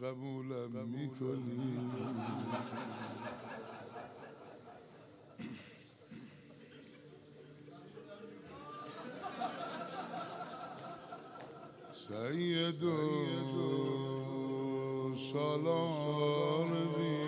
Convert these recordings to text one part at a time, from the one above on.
قبولم میکنی سید و سالار بی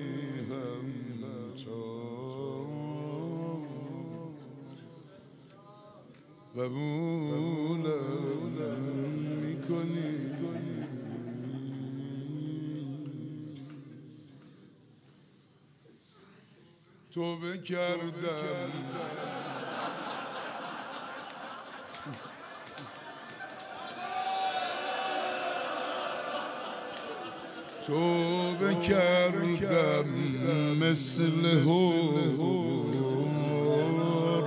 همتا قبولم میکنی توبه کردم توبه کردم مثل هور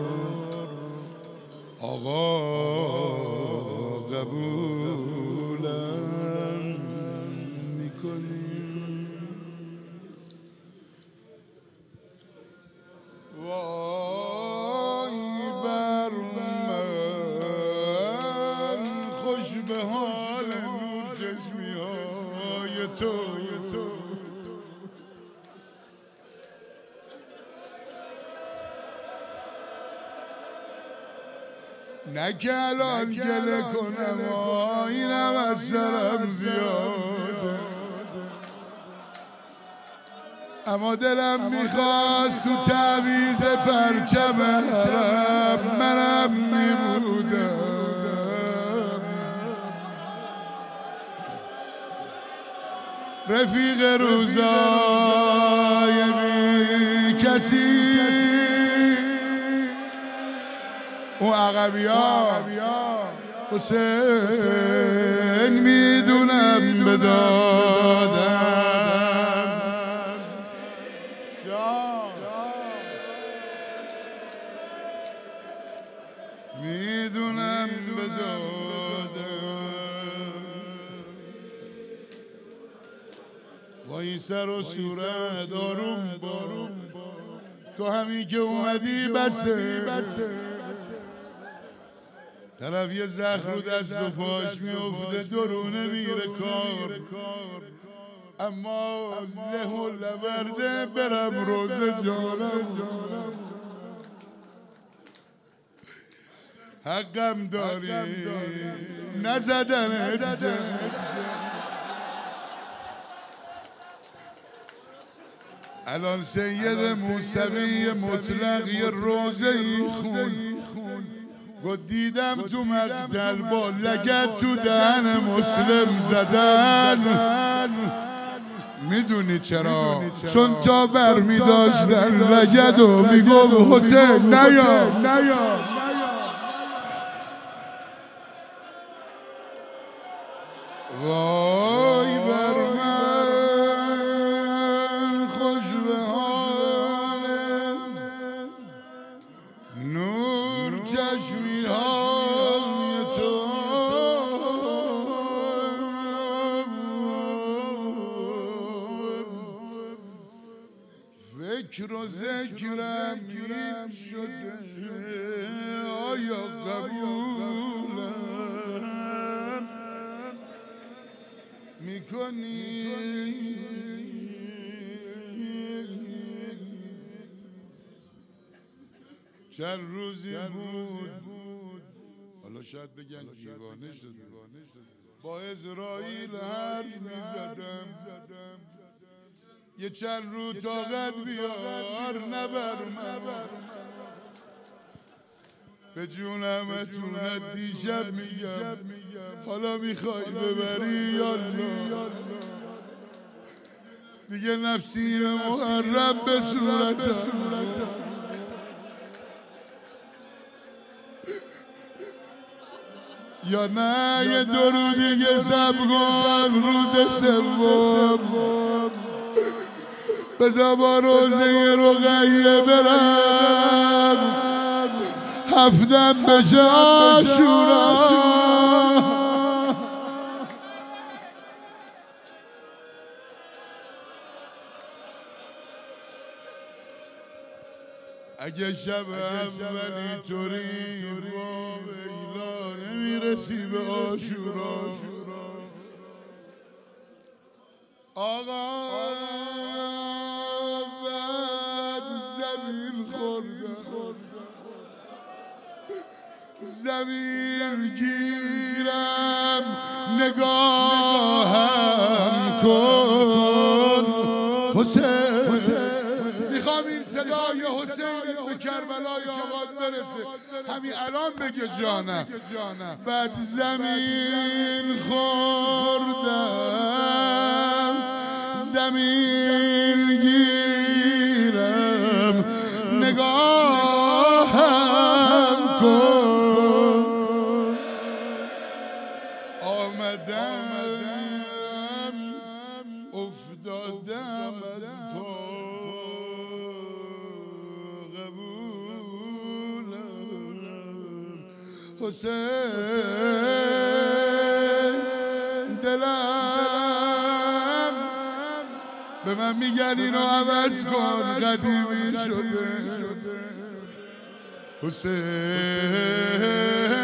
آقا قبولم میکنی وای بر من خوش به حال نور چشمی های تو نه که الان گله کنم اینم از سرم زیاده اما دلم میخواست تو تعویض پرچم حرم منم میبودم رفیق روزای بی کسی اون عقبی ها حسین میدونم بدادم میدونم بدادم با این سر و صورت آروم باروم تو همین که اومدی بسه طرف یه زخم رو دست و پاش میفته درونه میره کار اما له و لورده برم روزه جانم حقم داری نزدنت الان سید موسوی مطلق یه روزه ای خون گفت دیدم تو مقتل با لگد تو دهن مسلم زدن میدونی چرا؟ چون تا بر می داشتن لگد و میگم حسین نیا وای بر من خوش به حالم نور چشمی های تو فکر و ذکرم این شده آیا قبولم میکنی چند روزی بود حالا شاید بگن دیوانه شده با اسرائیل حرف میزدم یه چند رو طاقت بیار نبر من به جونمتونت دیشب میگم حالا میخوای ببری یالله دیگه نفسی محرم به صورتم یا نه یه درو دیگه سب کن روز سوم بذار با روزه رقیه برم هفتم بشه عاشورا اگه شب اولی طوری با ایران نمیرسی به عاشورا آقا بعد زمین خوردم زمین گیرم نگاهم کن حسین. میخوام این صدای حسینت به کربلای آباد برسه، همین الان بگه جانم. بعد زمین خوردم زمین گیرم نگاهم کن. آمدم افتادم از پا قبولم حسین. دلم به من میگن اینو عوض کن قدیمی شده حسین.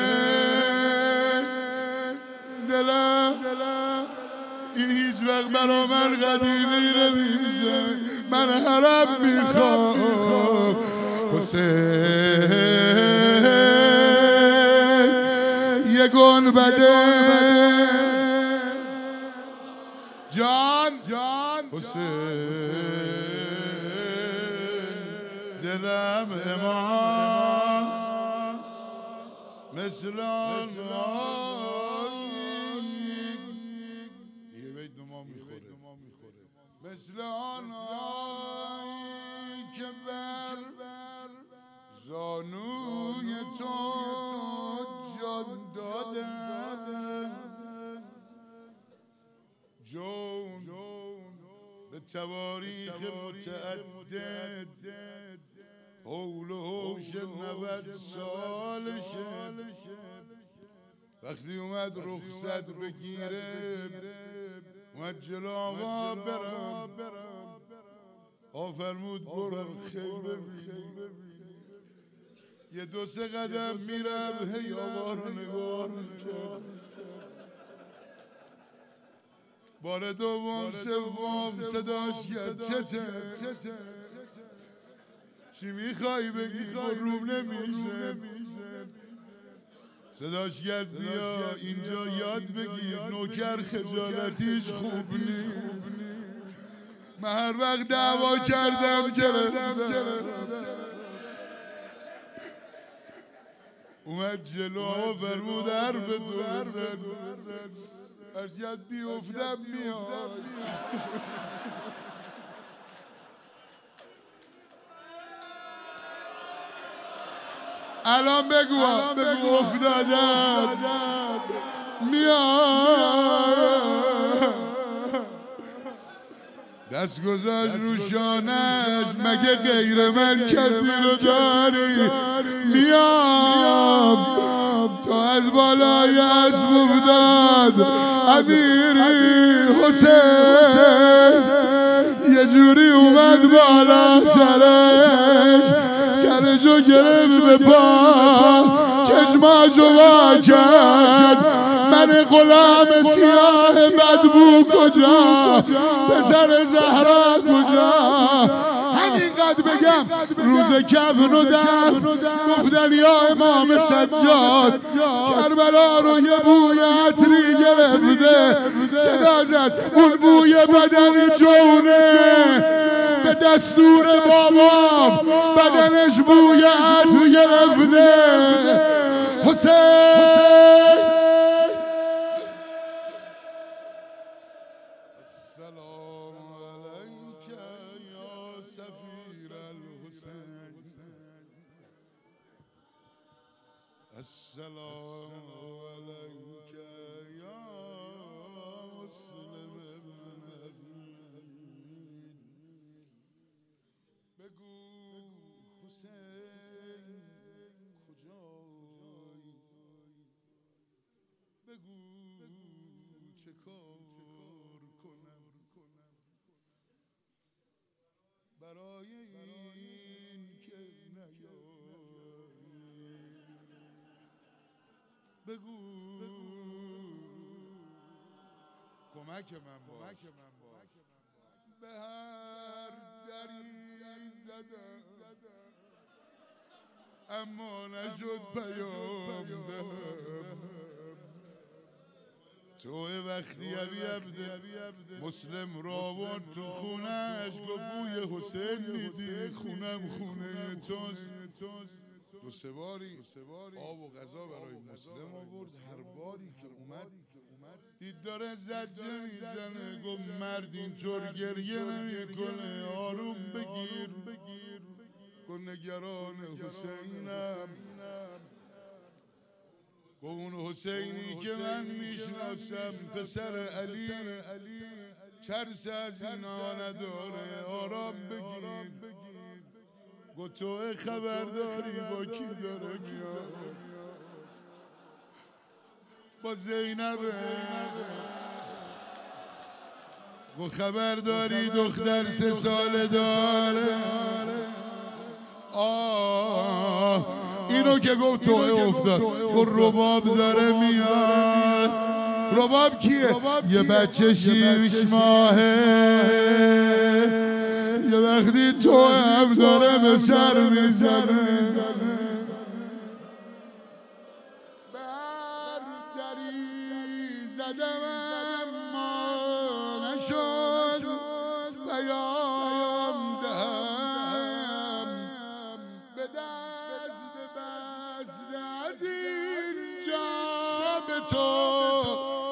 دلم این هیچ وقت برا من قدیمی نمیشه، من حرم میخوام حسین. یه گنبده جان حسین. دلم امام مثل یه بیت نما میخوره مثل آنایی که بر زانوی تو جان دادن. جون به تواریخ متعدد حول و حوش 90 سالشه، وقتی اومد رخصت بگیره اومد جلو آقا برم آفرمود برو خیل ببینی. یه 2-3 قدم میرم هی آقا رو نگاه میکرد. بار دوم سوم صداش کرد چته چی میخوای بگی روم نمیشه. صداش کرد بیا اینجا یاد بگیر نوکر خجالتیش خوب نیست. من هر وقت دعوا کردم گرفتم. اومد جلو و فرمود حرف تو بزن، هرچند بیفتم میاد. الان بگو افتادم میاد. دست گذاشت رو شانش مگه غیر من کسی رو داری؟ میام تا از بالای اسب افتاد امیری حسین. یه جوری اومد بالا سرشو گرفت به پا چشماشو وا کرد. من غلام سیاه بدبو کجا؟ پسر زهرا کجا؟ همینقدر بگم روز کفن و دفن گفتن یا امام سجاد کربلا رو یه بوی عطری گرفته. صدا زد اون بوی بدن جونه به دستور بابام بدنش بوی عطر گرفته. حسین السلام علیک یا سفیر الحسین. السلام علیک یا مسلم ابن عقیل. بگو حسین کجایی؟ بگو چه کار کنم برای این که نیایی؟ بگو کمک من باش. هر دری زدم اما نشد پیام دهم. تو وقتی عبد مسلم را آورد تو خونش گفت بوی حسین میدی خونم خونه توست. دو سه باری آب و غذا برای مسلم آورد. هر باری که اومد دید داره زجه میزنه گفت مرد اینطور گریه نمیکنه آروم بگیر. گفت نگران حسینم. گفت اون حسینی که من میشناسم پسر علی ترس از اینا نداره آرام بگیر. گفت تو خبرداری با کی داره میاد؟ با زینبه. گفت خبرداری دختر 3 ساله داره. اینو که گفت تو افتاد. گفت رباب داره میاد. رباب کیه؟ یه بچه 6 ماهه. یه وقتی تو هم داره به سر میزنه. بر دری زدم اما نشد پیام دهم. به دست بسته از اینجا به تو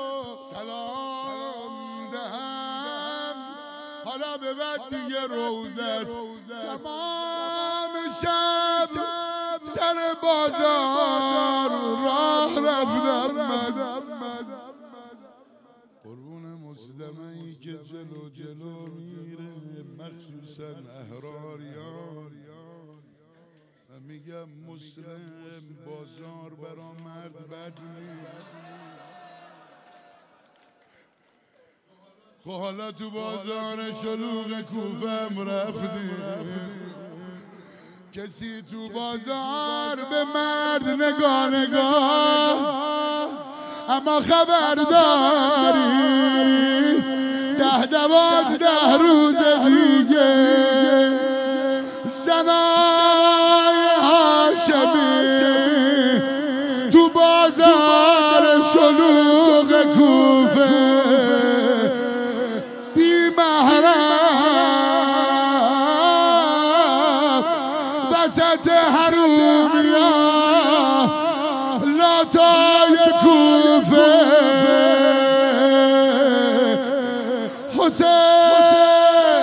سلام دهم. حالا به بعد دیگه روز است. تمام شب سر بازار راه رفتم من. قربون مسلمه‌ای که جلو میره مخصوصا احراریان. من میگم مسلم بازار برا مرد بد نیست. خب حالا تو بازار شلوغ کوفه هم رفتیم. کسی تو بازار به مرد نگاه اما خبر داری 10-12 روز دیگه زنای هاشمی تو بازار شلوغ کوفه بی محرم وسط حرومیا لاتای کوفه حسین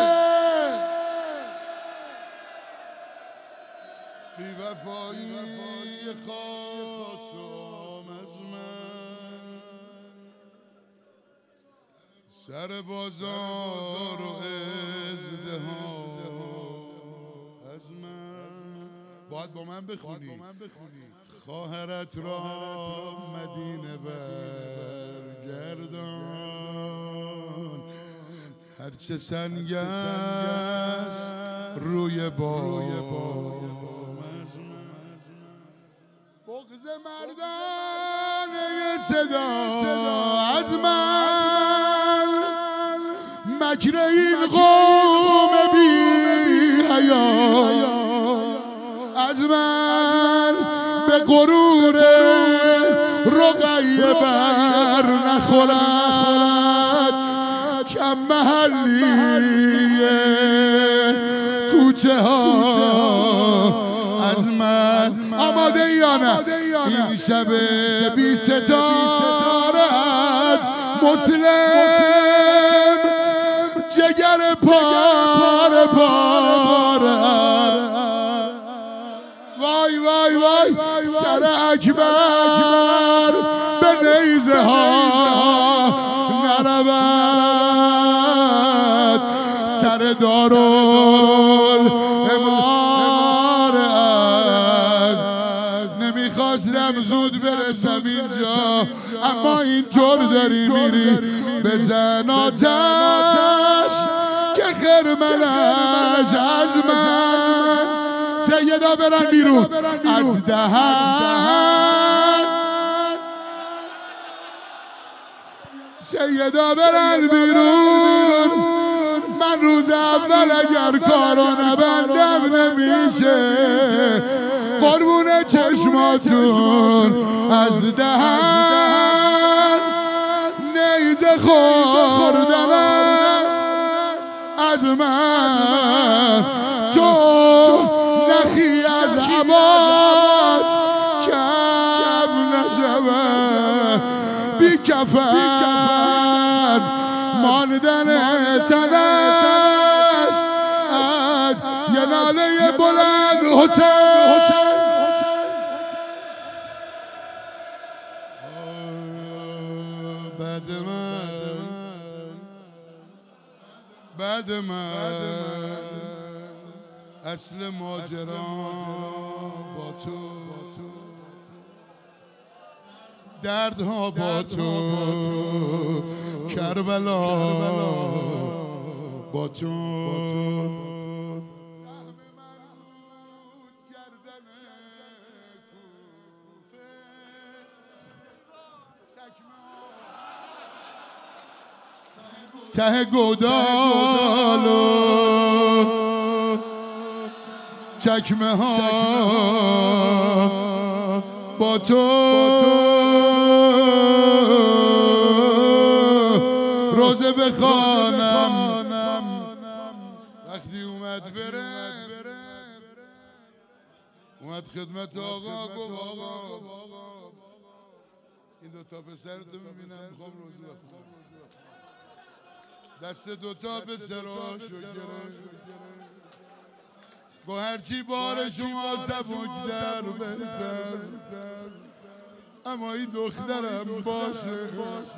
بی وفایی خواستم از من سر بازار و ازدهام از من. باید با من بخونی خواهرت را مدینه برگردان. هرچه سنگ است روی بام از من. بغض مردانه صدا از من. مکر این قوم بی حیا از من. به غرور رقیه بر نخورد کم محلی کوچه ها از من. آماده یا نه این شب بی ستاره است مسلم جگر پاره پاره. وای وای وای سر اکبر به نیزه ها نرود. سر دارالاماره است. نمیخواستم زود برسم اینجا اما اینطور داری میری. بزن آتش که خرمنش از من. سیدا برن بیرون از دهن. سیدا برن بیرون من روز اول اگر کارو نبندم نمیشه. قربون چشماتون از دهن نیزه خوردن از من، تو نخی از عباد کم نشود، بی کفن ماندن تنش از یه ناله بلند حسین. بعد من اصل ماجرا با تو، دردها با تو، کربلا با تو. ته گودالو چکمه ها با تو، روزه بخوانم وقتی اومد بره، اومد خدمت آقا گفت آقا این دوتا پسرتو میبینم میخوام روزه بخونم. دست دوتا پسراشو گرفت گو هرچی بار شما سبکتر بهتر، اما این دخترم باشه،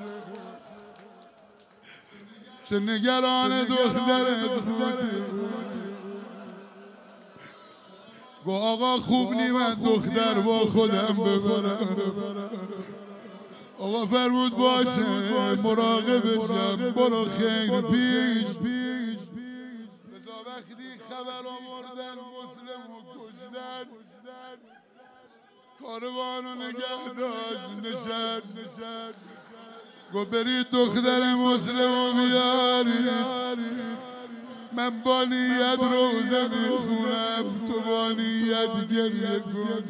چه نگران دخترت بودی. گو آقا خوب نی من دختر با خودم ببرم. آقا فرمود باشه مراقبشم، برو خیر پیش. بزا وقتی خبر آوردن مسلم و کشتن، کاروانو نگه داشت نشست. گو برید دختر مسلم و بیارید، من با نیت روزه میخونم، تو با نیت گریه کن.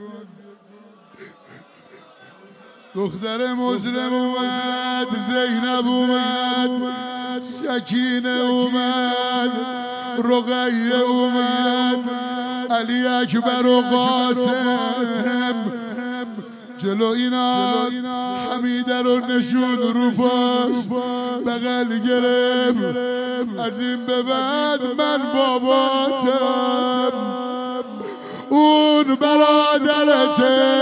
دختر مسلم اومد، زینب اومد، سکینه اومد، رقیه اومد، علی اکبر و قاسم جلو اینا حمیده رو نشون رو پاش بغل گرفت. از این به بعد من باباتم، اون برادرته،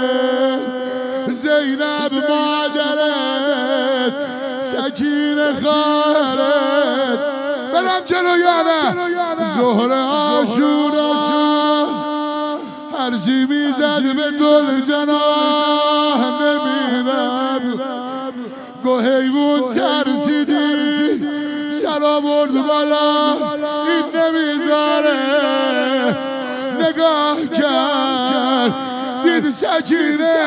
زینب مادرت، سکینه خواهرت. برم جلو یا نه؟ ظهر عاشورا هرچی میزد به ذوالجناح نمیرم. گو حیوان ترسیدی سر آورد بالا، این نمیذاره. نگاه کرد دید سکینه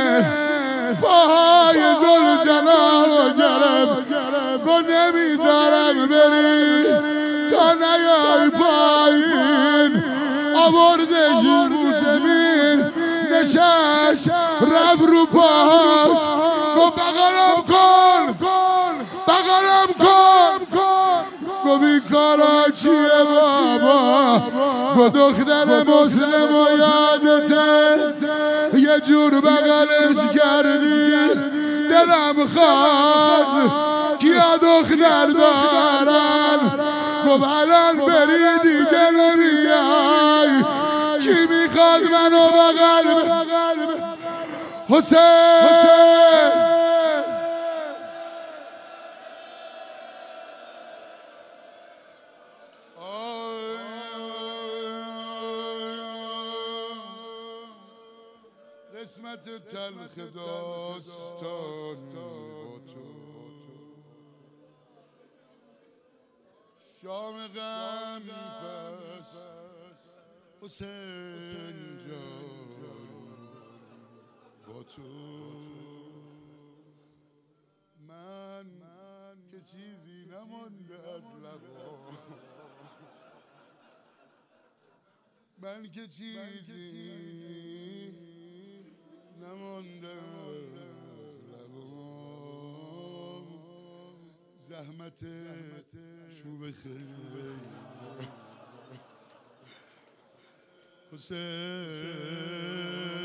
پاهای ذوالجلال گرفت. گو نمیذارم بری تا نیای پایین. آوردش رو زمین نشست، رفت رو پاهاش. گو بغلم کن بغلم کن. گو این کارا چیه بابا؟ گو دختر مسلم و یادته، یه جور بغلش کردی دلم خواست کیا دختر دارن. گو الان بری دیگه نمیای، کی میخواد منو بغل حسین. قسمت تلخ داستان با تو، شام غم پس حسین جان با تو. من که که چیزی نمانده از لبا بلکه چیزی نمانده از لبا زحمت چوب خیلی حسین